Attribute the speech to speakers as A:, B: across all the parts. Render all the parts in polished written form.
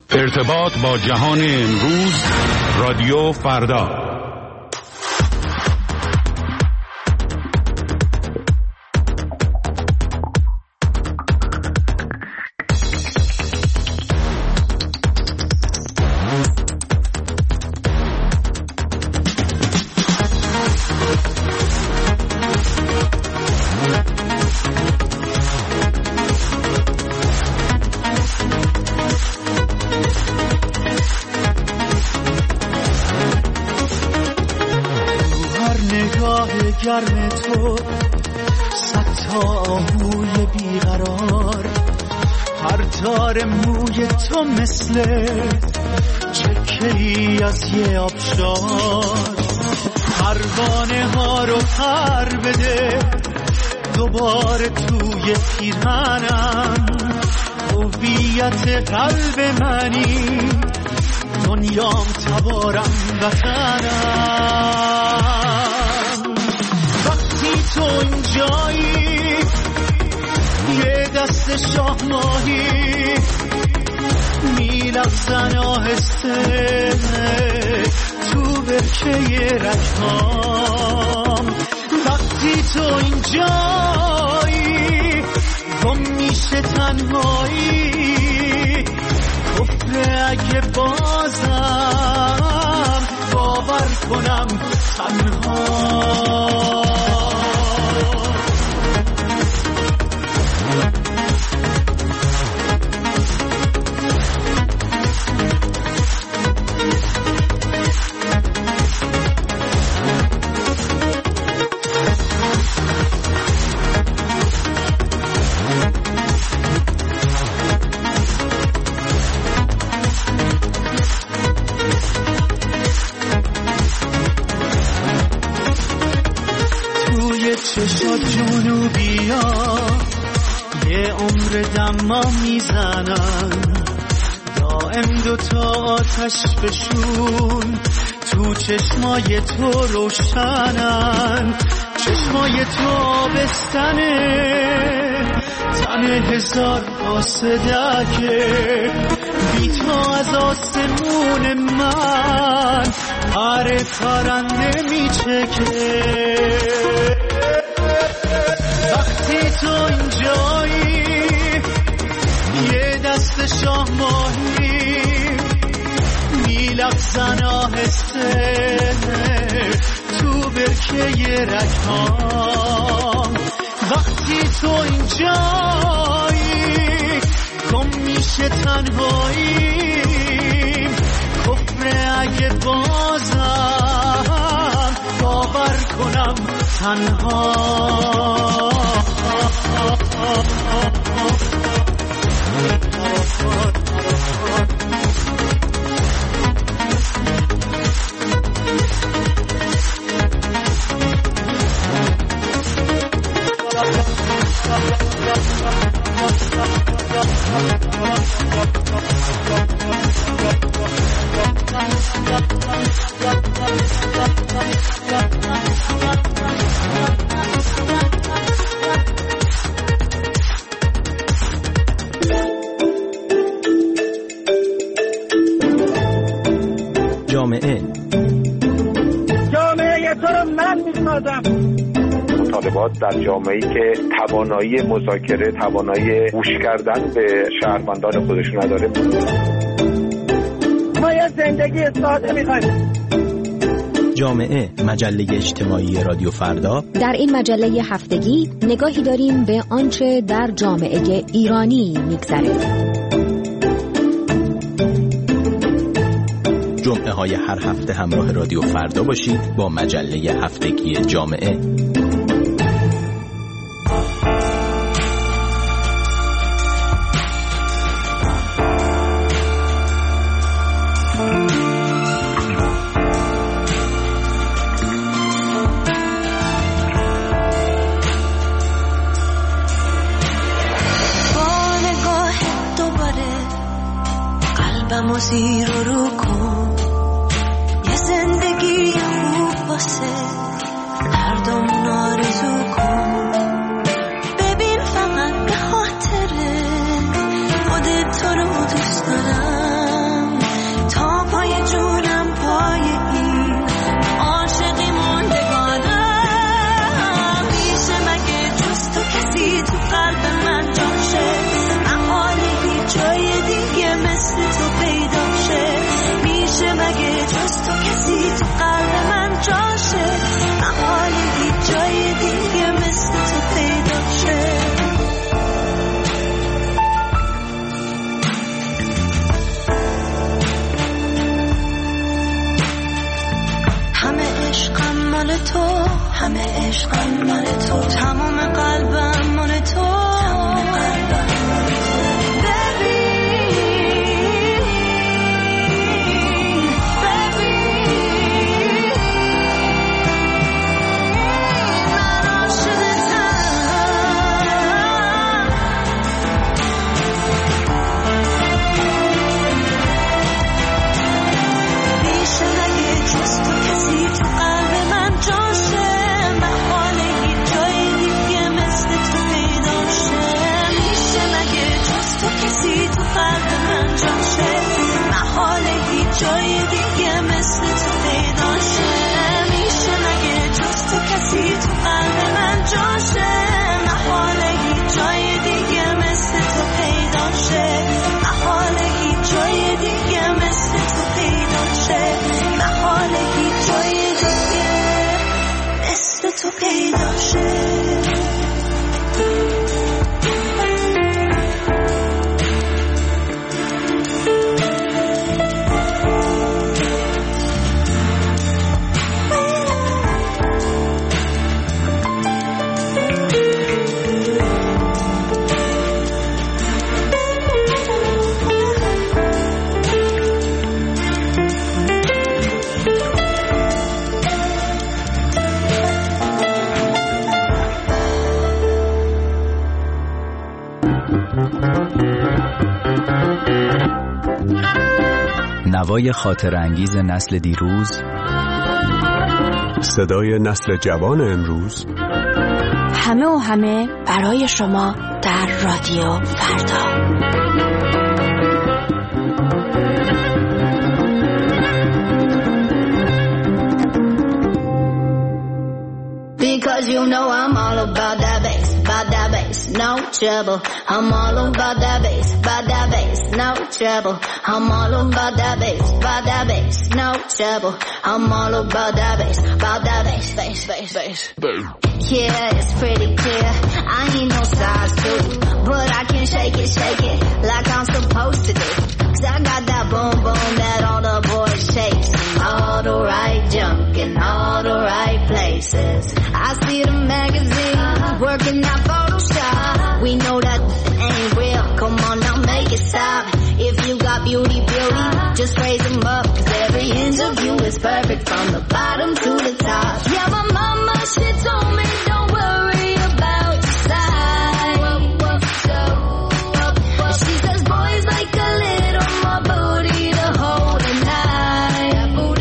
A: ارتباط با جهان امروز، رادیو فردا.
B: گرم تو صد تا آهوی بیقرار، هر تار موی تو مثل چکه‌ای از یه آبشار، پروانه ها رو پر بده دوباره توی پیرهنم، هویت قلب منی دنیام تبارم وطنم. تو اینجایی یه دست شاه ماهی میلغزن آهسته تو برکه رگهام، وقتی تو اینجایی گم میشه تنهایی، کفر اگه بازم باور کنم تنها. چشات جنوبیا یه عمر دما میزنن، دائم دوتا آتش بشون تو چشمای تو روشنن، چشمای تو آبستنه تن هزار آسدکه، بی تو از آسمون من هر پرنده میچکه. وقتی تو اینجایی یه دست شاه ماهی میلغزن آهسته تو برکه رگهام، وقتی تو اینجایی گم میشه تنهایی، کفر اگه بازم باور کنم تنها.
C: جامعه تو رو من میسازم.
D: مطالبات در جامعه‌ای که توانایی مذاکره، توانایی گوش کردن به شهروندان خودش نداره.
C: ما یه زندگی ساده می‌خوایم.
E: جامعه، مجله اجتماعی رادیو فردا.
F: در این مجله هفتگی نگاهی داریم به آنچه در جامعه ایرانی می‌گذره.
E: جمعه های هر هفته همراه رادیو فردا باشید با مجله هفتگی جامعه.
G: زیر رو کن یه زندگی خوب واسه هردمون آرزو کن. ببین فقط به خاطر خودت تو رو دوست دارم. تو، همه عشقم مال تو، تمام قلبم مال تو، تمام قلبم مال تو. جای دیگه مثل تو پیدا شه، میشه مگه جز تو کسی تو قلب من جاشه؟ محاله هیچ جای دیگه مثل تو پیدا شه، محاله هیچ جای دیگه مثل تو پیدا شه، محاله هیچ جای دیگه مثل تو پیدا شه.
E: نوای خاطر انگیز نسل دیروز،
A: صدای نسل جوان امروز،
H: همه و همه برای شما در رادیو فردا.
I: Because you know I'm all about that bass, no trouble. I'm all about that bass, no trouble. I'm all about that bass, no trouble. I'm all about that bass, bass. Yeah, it's pretty clear. I ain't no size 2, but I can shake it like I'm supposed to do. 'Cause I got that boom boom that all the boys chase, all the right junk in all the right places. I see the magazine working that Photoshop. We know that ain't real. Come on now, make it stop. If you got beauty, just raise them up. 'Cause every inch of you is perfect from the bottom to the top. Yeah, my mama, she told me don't worry about your size. She says boys like a little more booty to hold at night.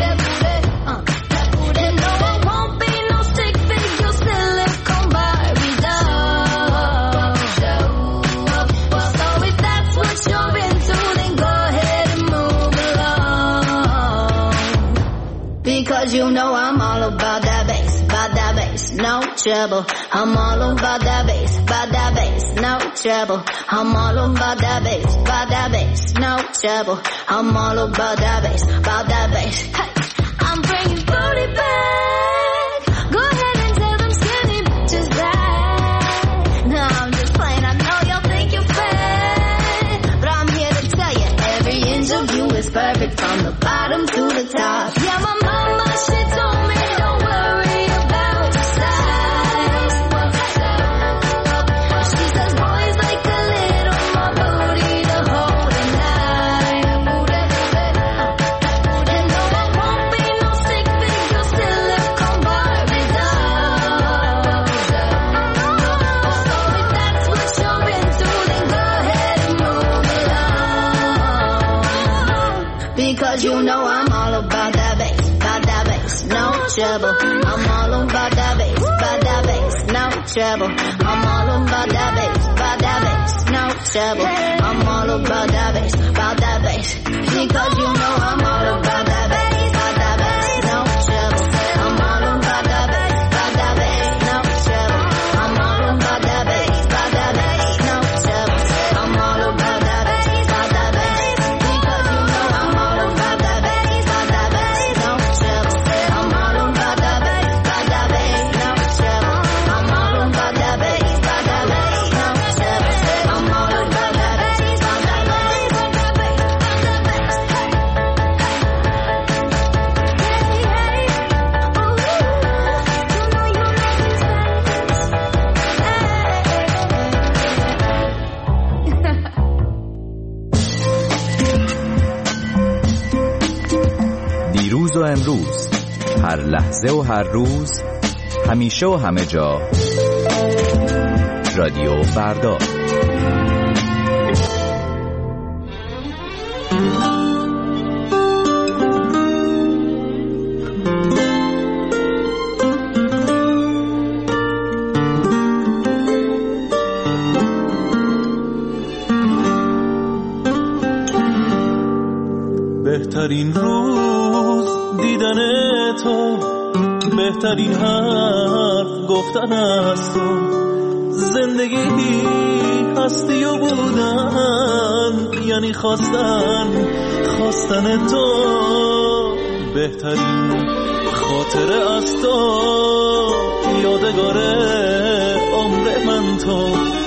I: And no, it won't be no stick figure silicone Barbie doll. So if that's what you're into, then go ahead and move along. Because you know I'm all about that bass, no trouble. I'm all about that bass, no trouble. I'm all about that bass, no trouble. I'm all about that bass, Hey, I'm bringing booty back. Go ahead and tell them skinny bitches that. No, I'm just playing. I know y'all think you're fat, but I'm here to tell you every inch of you is perfect from the bottom to the top. Yeah, my mama, she told me don't worry about your size. She says boys like a little more booty to hold at night. And no, it won't be no stick figure silicone Barbie doll. So if that's what you're into, then go ahead and move along. Because you know I'm all about that bass, no trouble. I'm all about that bass, no trouble. I'm all about that bass, no trouble. I'm all about that bass, because you know I'm all about that bass, no trouble. I'm all about that bass, no trouble. I'm all about that bass, no trouble. I'm all about that bass, because you know I'm all about that bass, no trouble. I'm all about that bass, no trouble. I'm all about that bass, no trouble. I'm all about that bass,
J: دیروز و امروز، هر لحظه و هر روز، همیشه و همه جا. رادیو فردا.
B: بهترین روز دیدن تو، بهترین حرف گفتن از تو، زندگی هستی و بودن یعنی خواستن تو، بهترین خاطره از تو، یادگار عمر من تو،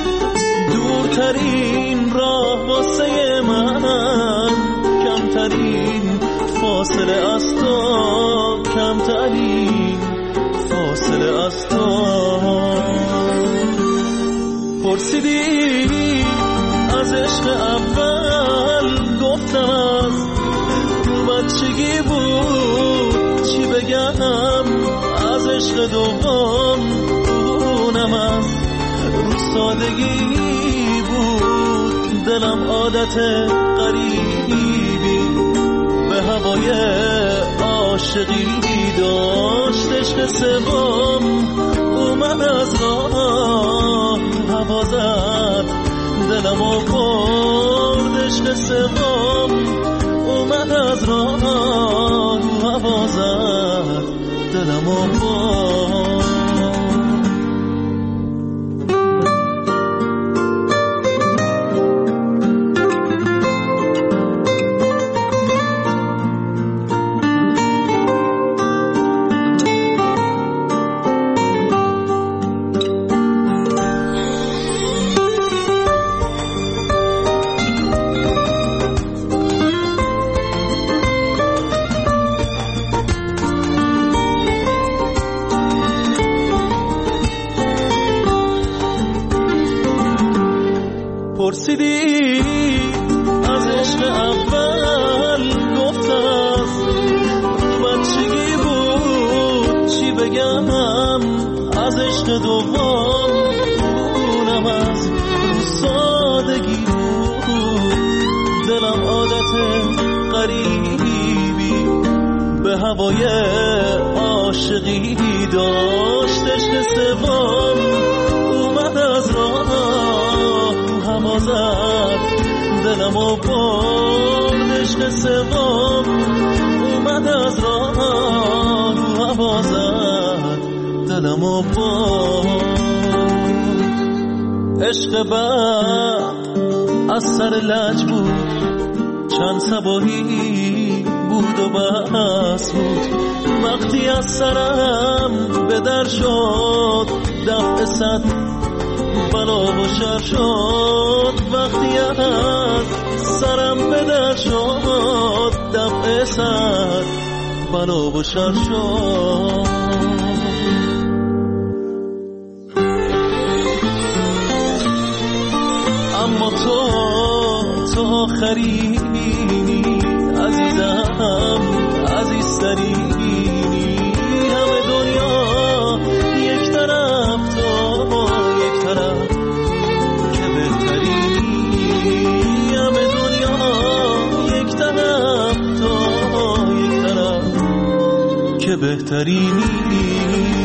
B: دورترین راه واسه من، کمترین فاصله از تو، کمترین فاصله از تو. پرسیدی از عشق اول، گفتم از بچگی بود، چی بگم از عشق دوم، اونم از رو سادگی بود، دلم عادت غریبی به هوای عاشقی داشت، عشق سوم اومد از راه هوا زد، دلم و برد، عشق سوم اومد از راه هوا زد، دلم و برد. پرسیدی از عشق اول، گفتم بچگی بود، چی بگم از عشق دوم، اونم از سادگی بود، دلم عادت غریبی به هوای عاشقی داشت، عشق سوم اومد از راه هوا زد، دلم و برد، عشق سوم اومد از راه هوا زد، دلم و برد. عشق بعد از سر لج بود، چند صباحی بود و بس بود، وقتی از سرم به در شد، دفع صد بلا و شر شد، وقتی از سرم به در شد، دفع صد بلا و شر شد. اما تو آخرینی عزیزم، عزیزترینی، همه دنیا یک طرف، تو یک طرف که بهترینی، همه دنیا یک طرف، تو یک طرف که بهترینی.